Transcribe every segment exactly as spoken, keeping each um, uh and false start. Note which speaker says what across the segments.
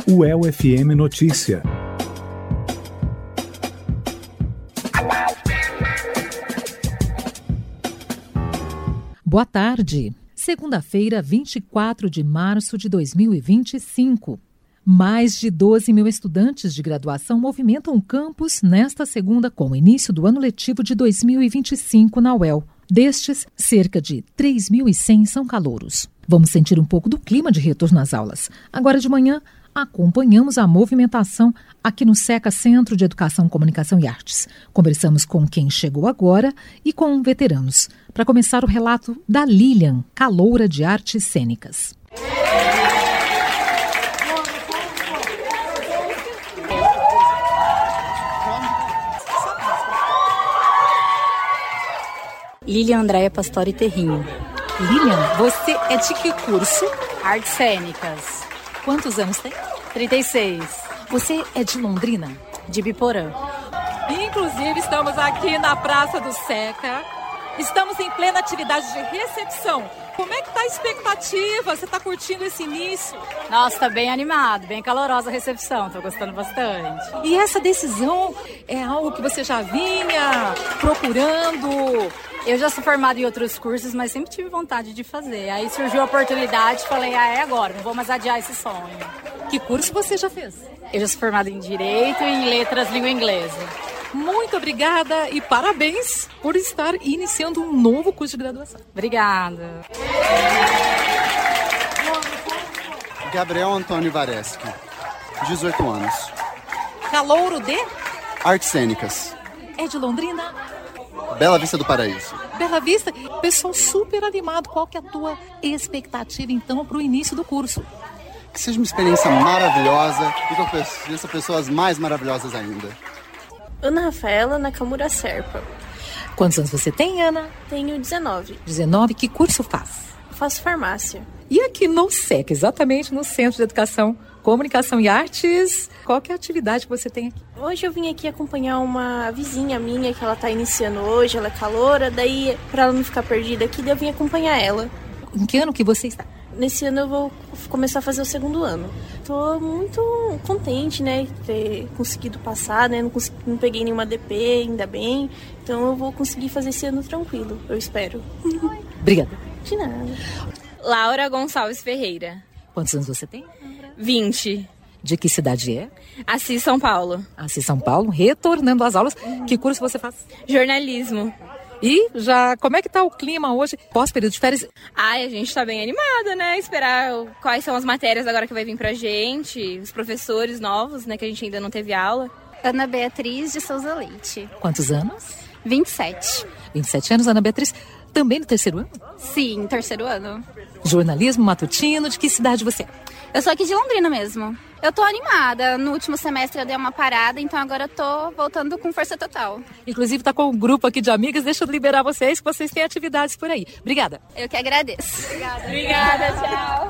Speaker 1: U E L F M Notícia.
Speaker 2: Boa tarde. Segunda-feira, vinte e quatro de março de dois mil e vinte e cinco. Mais de doze mil estudantes de graduação movimentam o campus nesta segunda com o início do ano letivo de dois mil e vinte e cinco na U E L. Destes, cerca de três mil e cem são calouros. Vamos sentir um pouco do clima de retorno às aulas. Agora de manhã, acompanhamos a movimentação aqui no SECA Centro de Educação, Comunicação e Artes. Conversamos com quem chegou agora e com veteranos. Para começar, o relato da Lilian, caloura de artes cênicas.
Speaker 3: Lilian Andréia Pastore Terrinho.
Speaker 2: Lilian, você é de que curso?
Speaker 3: Artes cênicas.
Speaker 2: Quantos anos tem?
Speaker 3: trinta e seis.
Speaker 2: Você é de Londrina?
Speaker 3: De Biporã.
Speaker 2: Inclusive, estamos aqui na Praça do SECA. Estamos em plena atividade de recepção. Como é que está a expectativa? Você está curtindo esse início?
Speaker 3: Nossa, está bem animado, bem calorosa a recepção. Estou gostando bastante.
Speaker 2: E essa decisão é algo que você já vinha procurando?
Speaker 3: Eu já sou formada em outros cursos, mas sempre tive vontade de fazer. Aí surgiu a oportunidade e falei, ah, é agora, não vou mais adiar esse sonho.
Speaker 2: Que curso você já fez?
Speaker 3: Eu já sou formada em Direito e em Letras Língua Inglesa.
Speaker 2: Muito obrigada e parabéns por estar iniciando um novo curso de graduação.
Speaker 3: Obrigada.
Speaker 4: Gabriel Antônio Vareschi, dezoito anos.
Speaker 2: Calouro de?
Speaker 4: Artes cênicas.
Speaker 2: É de Londrina?
Speaker 4: Bela Vista do Paraíso.
Speaker 2: Bela Vista. Pessoal super animado. Qual que é a tua expectativa, então, para o início do curso?
Speaker 4: Que seja uma experiência maravilhosa e que eu conheça pessoas mais maravilhosas ainda.
Speaker 5: Ana Rafaela Nakamura Serpa.
Speaker 2: Quantos anos você tem, Ana?
Speaker 5: Tenho dezenove.
Speaker 2: dezenove. Que curso faz?
Speaker 5: Faço farmácia.
Speaker 2: E aqui no SECA, exatamente no Centro de Educação, Comunicação e Artes, qual que é a atividade que você tem aqui?
Speaker 5: Hoje eu vim aqui acompanhar uma vizinha minha que ela está iniciando hoje, ela é caloura, daí para ela não ficar perdida aqui, eu vim acompanhar ela.
Speaker 2: Em que ano que você está?
Speaker 5: Nesse ano eu vou começar a fazer o segundo ano. Tô muito contente, né, de ter conseguido passar, né, não, consegui, não peguei nenhuma D P, ainda bem. Então eu vou conseguir fazer esse ano tranquilo, eu espero.
Speaker 2: Obrigada.
Speaker 5: De nada.
Speaker 6: Laura Gonçalves Ferreira.
Speaker 2: Quantos anos você tem?
Speaker 6: vinte.
Speaker 2: De que cidade é?
Speaker 6: Assis, São Paulo.
Speaker 2: Assis, São Paulo, retornando às aulas. Uhum. Que curso você faz?
Speaker 6: Jornalismo.
Speaker 2: E já, como é que tá o clima hoje, pós-período de férias?
Speaker 6: Ai, a gente tá bem animada, né? Esperar quais são as matérias agora que vai vir pra gente, os professores novos, né, que a gente ainda não teve aula.
Speaker 7: Ana Beatriz de Souza Leite.
Speaker 2: Quantos anos?
Speaker 7: vinte e sete.
Speaker 2: vinte e sete anos, Ana Beatriz. Também no terceiro ano?
Speaker 7: Sim, terceiro ano.
Speaker 2: Jornalismo matutino, de que cidade você é?
Speaker 7: Eu sou aqui de Londrina mesmo. Eu tô animada. No último semestre eu dei uma parada, então agora eu tô voltando com força total.
Speaker 2: Inclusive tá com um grupo aqui de amigas. Deixa eu liberar vocês, que vocês têm atividades por aí. Obrigada.
Speaker 7: Eu que agradeço.
Speaker 6: Obrigada. Obrigada, tchau.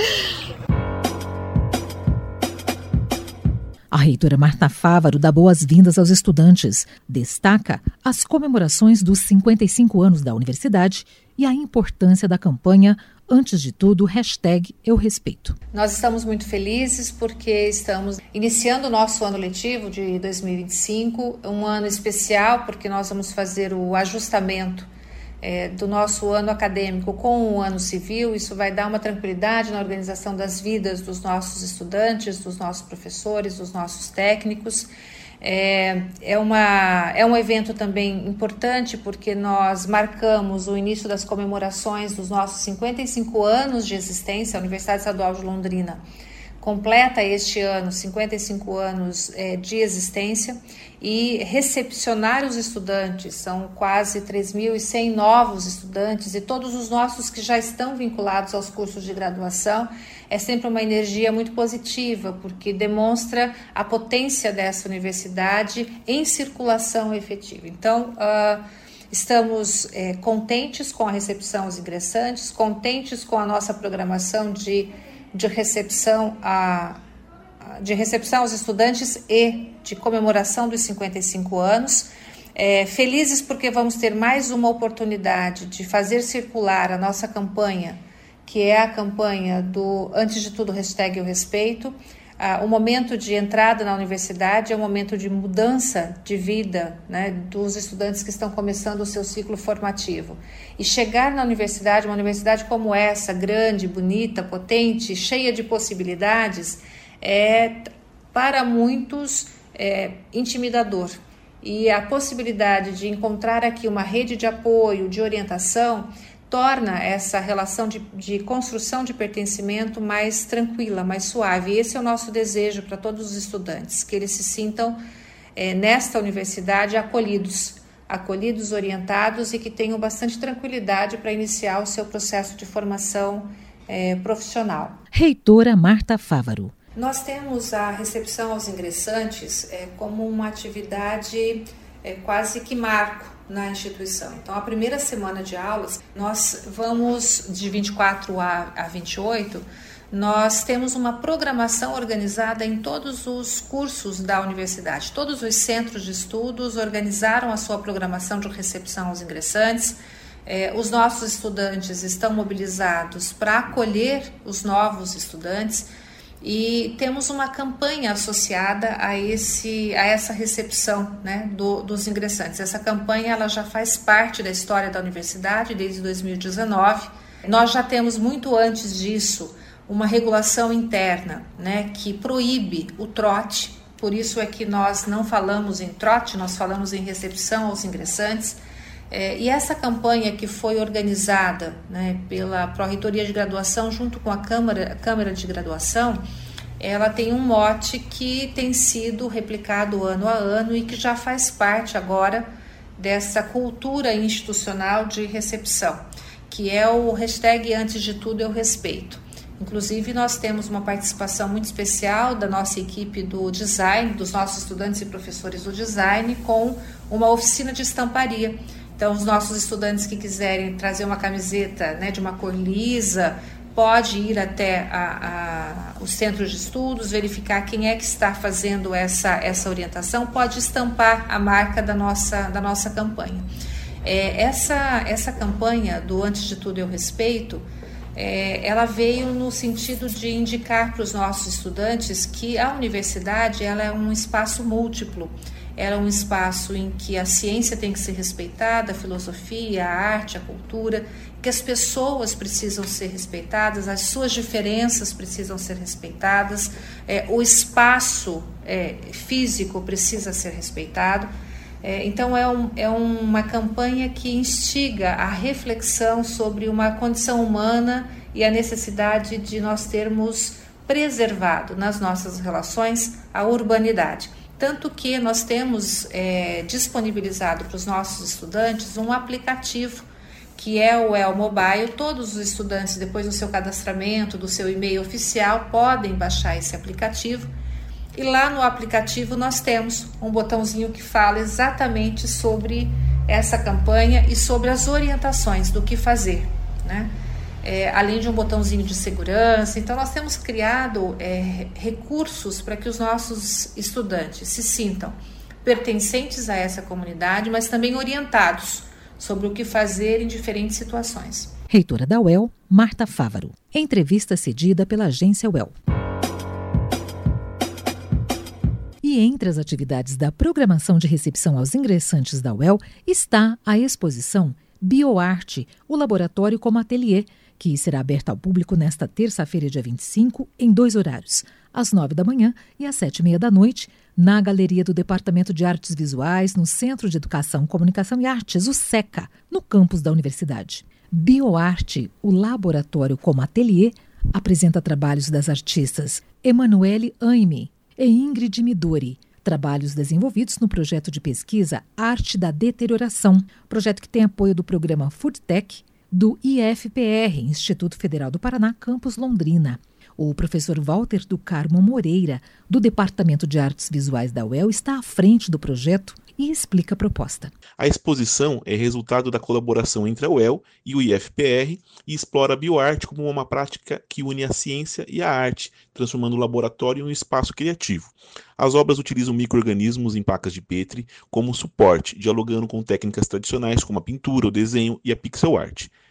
Speaker 2: A reitora Marta Fávaro dá boas-vindas aos estudantes. Destaca as comemorações dos cinquenta e cinco anos da universidade e a importância da campanha, antes de tudo, hashtag Eu Respeito.
Speaker 8: Nós estamos muito felizes porque estamos iniciando o nosso ano letivo de dois mil e vinte e cinco, um ano especial porque nós vamos fazer o ajustamento É, do nosso ano acadêmico com o ano civil. Isso vai dar uma tranquilidade na organização das vidas dos nossos estudantes, dos nossos professores, dos nossos técnicos. É, é, uma, é um evento também importante porque nós marcamos o início das comemorações dos nossos cinquenta e cinco anos de existência. A Universidade Estadual de Londrina completa este ano cinquenta e cinco anos é, de existência e recepcionar os estudantes, são quase três mil e cem novos estudantes e todos os nossos que já estão vinculados aos cursos de graduação, é sempre uma energia muito positiva, porque demonstra a potência dessa universidade em circulação efetiva. Então, uh, estamos é, contentes com a recepção aos ingressantes, contentes com a nossa programação de de recepção, a, de recepção aos estudantes e de comemoração dos cinquenta e cinco anos. É, felizes porque vamos ter mais uma oportunidade de fazer circular a nossa campanha, que é a campanha do, antes de tudo, hashtag Eu Respeito, ah, o momento de entrada na universidade é um momento de mudança de vida, né, dos estudantes que estão começando o seu ciclo formativo. E chegar na universidade, uma universidade como essa, grande, bonita, potente, cheia de possibilidades, é, para muitos, é, intimidador. E a possibilidade de encontrar aqui uma rede de apoio, de orientação, torna essa relação de, de construção de pertencimento mais tranquila, mais suave. E esse é o nosso desejo para todos os estudantes, que eles se sintam é, nesta universidade acolhidos, acolhidos, orientados e que tenham bastante tranquilidade para iniciar o seu processo de formação é, profissional.
Speaker 2: Reitora Marta Fávaro.
Speaker 8: Nós temos a recepção aos ingressantes é, como uma atividade é, quase que marco na instituição. Então, a primeira semana de aulas, nós vamos de vinte e quatro a vinte e oito, nós temos uma programação organizada em todos os cursos da universidade. Todos os centros de estudos organizaram a sua programação de recepção aos ingressantes. É, os nossos estudantes estão mobilizados para acolher os novos estudantes. E temos uma campanha associada a, esse, a essa recepção, né, do, dos ingressantes. Essa campanha ela já faz parte da história da universidade desde dois mil e dezenove. Nós já temos muito antes disso uma regulação interna, né, que proíbe o trote. Por isso é que nós não falamos em trote, nós falamos em recepção aos ingressantes. É, e essa campanha que foi organizada, né, pela Pró-Reitoria de Graduação junto com a Câmara, Câmara de Graduação, ela tem um mote que tem sido replicado ano a ano e que já faz parte agora dessa cultura institucional de recepção, que é o hashtag antes de tudo eu respeito. Inclusive nós temos uma participação muito especial da nossa equipe do design, dos nossos estudantes e professores do design, com uma oficina de estamparia. Então, os nossos estudantes que quiserem trazer uma camiseta, né, de uma cor lisa, pode ir até a, a, os centros de estudos, verificar quem é que está fazendo essa, essa orientação, pode estampar a marca da nossa, da nossa campanha. É, essa, essa campanha do Antes de Tudo Eu Respeito, é, ela veio no sentido de indicar para os nossos estudantes que a universidade ela é um espaço múltiplo. Ela é um espaço em que a ciência tem que ser respeitada, a filosofia, a arte, a cultura, que as pessoas precisam ser respeitadas, as suas diferenças precisam ser respeitadas, é, o espaço é, físico precisa ser respeitado. É, então, é, um, é uma campanha que instiga a reflexão sobre uma condição humana e a necessidade de nós termos preservado nas nossas relações a urbanidade. Tanto que nós temos é, disponibilizado para os nossos estudantes um aplicativo que é o E L Mobile. Todos os estudantes, depois do seu cadastramento, do seu e-mail oficial, podem baixar esse aplicativo. E lá no aplicativo nós temos um botãozinho que fala exatamente sobre essa campanha e sobre as orientações do que fazer, né? É, além de um botãozinho de segurança. Então nós temos criado é, recursos para que os nossos estudantes se sintam pertencentes a essa comunidade, mas também orientados sobre o que fazer em diferentes situações.
Speaker 2: Reitora da U E L, Marta Fávaro. Entrevista cedida pela agência U E L. E entre as atividades da programação de recepção aos ingressantes da U E L está a exposição BioArte, o laboratório como ateliê, que será aberta ao público nesta terça-feira, dia vinte e cinco, em dois horários, às nove da manhã e às sete e meia da noite, na Galeria do Departamento de Artes Visuais, no Centro de Educação, Comunicação e Artes, o SECA, no campus da universidade. BioArte, o laboratório como ateliê, apresenta trabalhos das artistas Emanuele Aime e Ingrid Midori, trabalhos desenvolvidos no projeto de pesquisa Arte da Deterioração, projeto que tem apoio do programa FoodTech do I F P R, Instituto Federal do Paraná, campus Londrina. O professor Walter do Carmo Moreira, do Departamento de Artes Visuais da U E L, está à frente do projeto e explica a proposta.
Speaker 9: A exposição é resultado da colaboração entre a U E L e o I F P R e explora a bioarte como uma prática que une a ciência e a arte, transformando o laboratório em um espaço criativo. As obras utilizam micro-organismos em placas de Petri como suporte, dialogando com técnicas tradicionais como a pintura, o desenho e a pixel art.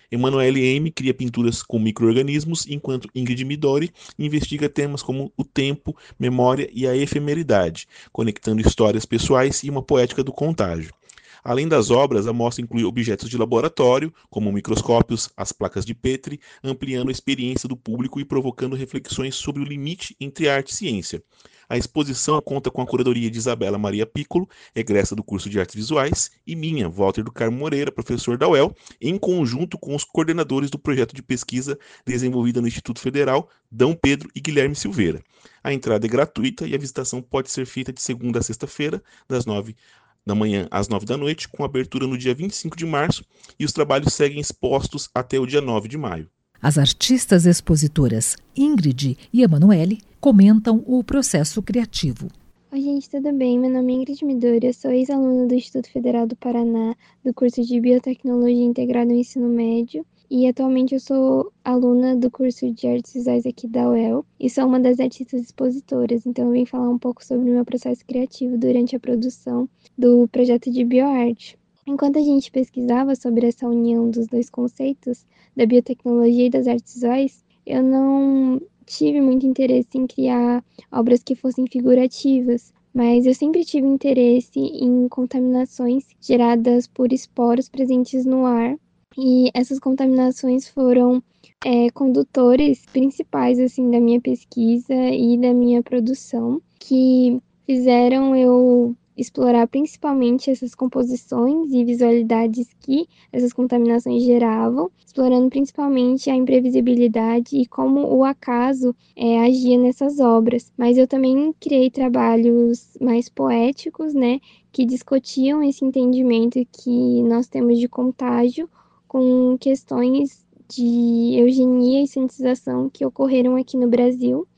Speaker 9: Emanuele M. cria pinturas com micro-organismos, enquanto Ingrid Midori investiga temas como o tempo, memória e a efemeridade, conectando histórias pessoais e uma poética do contágio. Além das obras, a mostra inclui objetos de laboratório, como microscópios, as placas de Petri, ampliando a experiência do público e provocando reflexões sobre o limite entre arte e ciência. A exposição conta com a curadoria de Isabela Maria Piccolo, egressa do curso de Artes Visuais, e minha, Walter do Carmo Moreira, professor da U E L, em conjunto com os coordenadores do projeto de pesquisa desenvolvida no Instituto Federal, D. Pedro e Guilherme Silveira. A entrada é gratuita e a visitação pode ser feita de segunda a sexta-feira, das nove da manhã às nove da noite, com abertura no dia vinte e cinco de março, e os trabalhos seguem expostos até o dia nove de maio.
Speaker 2: As artistas expositoras Ingrid e Emanuele comentam o processo criativo.
Speaker 10: Oi, gente, tudo bem? Meu nome é Ingrid Midori, eu sou ex-aluna do Instituto Federal do Paraná, do curso de Biotecnologia Integrada no Ensino Médio, e atualmente eu sou aluna do curso de Artes Visuais aqui da U E L e sou uma das artistas expositoras, então eu vim falar um pouco sobre o meu processo criativo durante a produção do projeto de bioarte. Enquanto a gente pesquisava sobre essa união dos dois conceitos, da biotecnologia e das artes visuais, eu não tive muito interesse em criar obras que fossem figurativas, mas eu sempre tive interesse em contaminações geradas por esporos presentes no ar, e essas contaminações foram é, condutores principais assim, da minha pesquisa e da minha produção, que fizeram eu explorar principalmente essas composições e visualidades que essas contaminações geravam, explorando principalmente a imprevisibilidade e como o acaso é, agia nessas obras. Mas eu também criei trabalhos mais poéticos, né, que discutiam esse entendimento que nós temos de contágio com questões de eugenia e sanitização que ocorreram aqui no Brasil.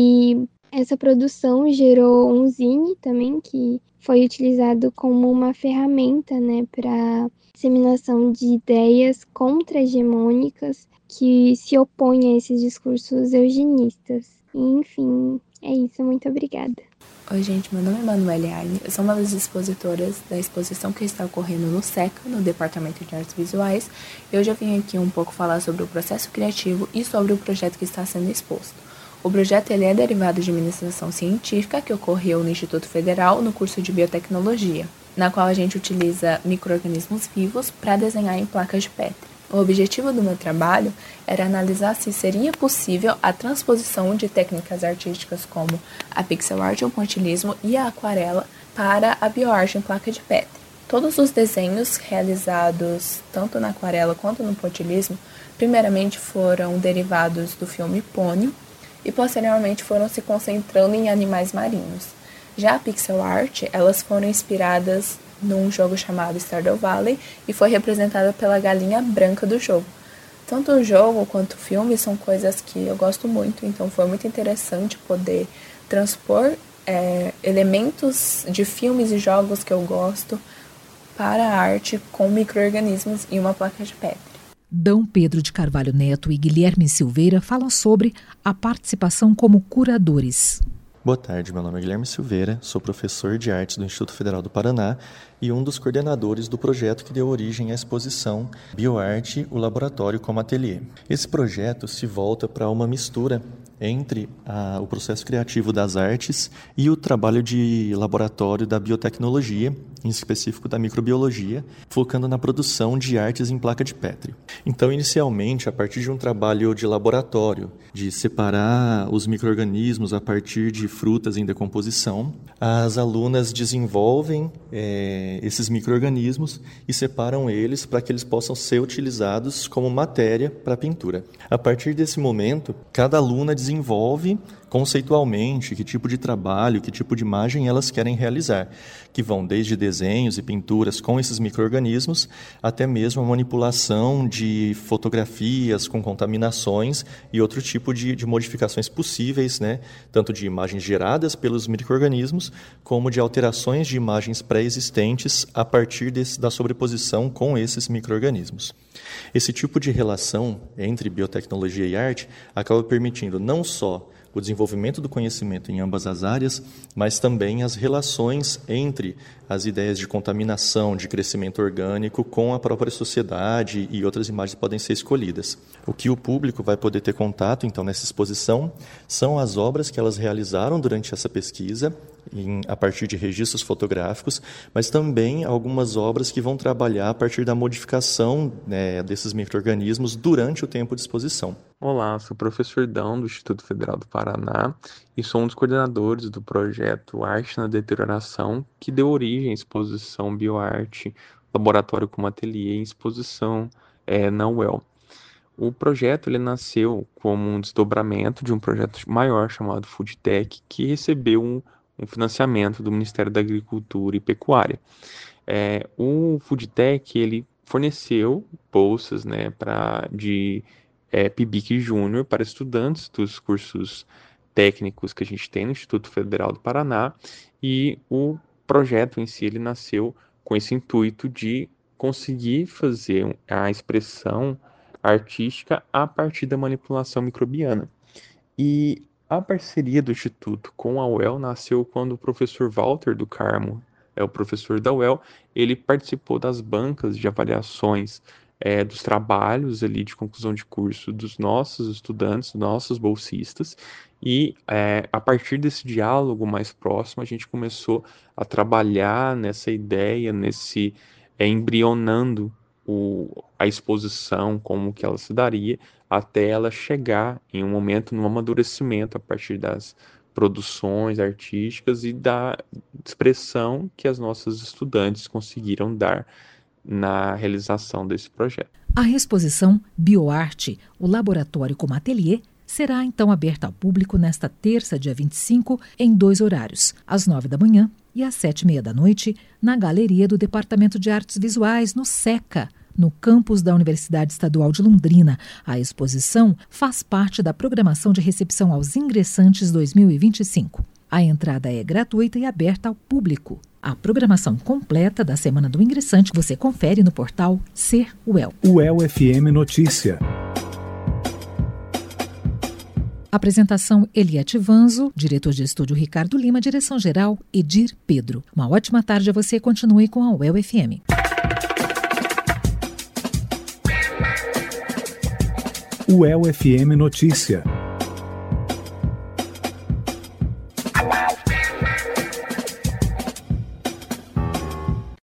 Speaker 10: E essa produção gerou um zine também, que foi utilizado como uma ferramenta, né, para disseminação de ideias contra-hegemônicas que se opõem a esses discursos eugenistas. Enfim, é isso. Muito obrigada.
Speaker 11: Oi, gente, meu nome é Emanuele Arne, eu sou uma das expositoras da exposição que está ocorrendo no SECA, no Departamento de Artes Visuais. Eu já vim aqui um pouco falar sobre o processo criativo e sobre o projeto que está sendo exposto. O projeto ele é derivado de uma iniciação científica que ocorreu no Instituto Federal, no curso de Biotecnologia, na qual a gente utiliza micro-organismos vivos para desenhar em placas de Petri. O objetivo do meu trabalho era analisar se seria possível a transposição de técnicas artísticas como a pixel art, o pontilhismo e a aquarela para a bioarte em placa de Petri. Todos os desenhos realizados tanto na aquarela quanto no pontilhismo, primeiramente foram derivados do filme Pônio e posteriormente foram se concentrando em animais marinhos. Já a pixel art, elas foram inspiradas num jogo chamado Stardew Valley e foi representada pela galinha branca do jogo. Tanto o jogo quanto o filme são coisas que eu gosto muito, então foi muito interessante poder transpor é, elementos de filmes e jogos que eu gosto para a arte com micro-organismos e uma placa de Petri.
Speaker 2: D. Pedro de Carvalho Neto e Guilherme Silveira falam sobre a participação como curadores.
Speaker 12: Boa tarde, meu nome é Guilherme Silveira, sou professor de artes do Instituto Federal do Paraná e um dos coordenadores do projeto que deu origem à exposição Bioarte, o Laboratório como Ateliê. Esse projeto se volta para uma mistura entre a, o processo criativo das artes e o trabalho de laboratório da biotecnologia, em específico da microbiologia, focando na produção de artes em placa de Petri. Então, inicialmente, a partir de um trabalho de laboratório, de separar os micro-organismos a partir de frutas em decomposição, as alunas desenvolvem é, esses micro-organismos e separam eles para que eles possam ser utilizados como matéria para a pintura. A partir desse momento, cada aluna desenvolve conceitualmente que tipo de trabalho, que tipo de imagem elas querem realizar, que vão desde desenhos e pinturas com esses micro-organismos até mesmo a manipulação de fotografias com contaminações e outro tipo de, de modificações possíveis, né? Tanto de imagens geradas pelos micro-organismos como de alterações de imagens pré-existentes a partir desse, da sobreposição com esses micro-organismos. Esse tipo de relação entre biotecnologia e arte acaba permitindo não só o desenvolvimento do conhecimento em ambas as áreas, mas também as relações entre as ideias de contaminação, de crescimento orgânico com a própria sociedade, e outras imagens podem ser escolhidas. O que o público vai poder ter contato, então, nessa exposição, são as obras que elas realizaram durante essa pesquisa, em, a partir de registros fotográficos, mas também algumas obras que vão trabalhar a partir da modificação, né, desses micro-organismos durante o tempo de exposição.
Speaker 13: Olá, sou o professor Dão, do Instituto Federal do Paraná, e sou um dos coordenadores do projeto Arte na Deterioração, que deu origem à exposição Bioarte, Laboratório como Ateliê, em exposição é, na U E L. O projeto ele nasceu como um desdobramento de um projeto maior chamado Foodtech, que recebeu um, um financiamento do Ministério da Agricultura e Pecuária. É, o Foodtech ele forneceu bolsas, né, pra, de é, P I B I C Júnior para estudantes dos cursos técnicos que a gente tem no Instituto Federal do Paraná, e o projeto em si ele nasceu com esse intuito de conseguir fazer a expressão artística a partir da manipulação microbiana. E a parceria do Instituto com a U E L nasceu quando o professor Walter do Carmo, é o professor da U E L, ele participou das bancas de avaliações é, dos trabalhos ali de conclusão de curso dos nossos estudantes, dos nossos bolsistas, e é, a partir desse diálogo mais próximo a gente começou a trabalhar nessa ideia, nesse é, embrionando o, a exposição, como que ela se daria, até ela chegar em um momento, no amadurecimento a partir das produções artísticas e da expressão que as nossas estudantes conseguiram dar na realização desse projeto.
Speaker 2: A exposição Bioarte, o Laboratório como Ateliê, será então aberta ao público nesta terça, dia vinte e cinco, em dois horários, às nove da manhã e às sete e meia da noite, na Galeria do Departamento de Artes Visuais, no SECA, no campus da Universidade Estadual de Londrina. A exposição faz parte da programação de recepção aos ingressantes dois mil e vinte e cinco. A entrada é gratuita e aberta ao público. A programação completa da Semana do Ingressante você confere no portal Ser U E L.
Speaker 1: U E L F M Notícia.
Speaker 2: Apresentação Eliette Vanzo, diretor de estúdio Ricardo Lima, direção-geral Edir Pedro. Uma ótima tarde a você, continue com a U E L F M.
Speaker 1: U E L F M Notícia.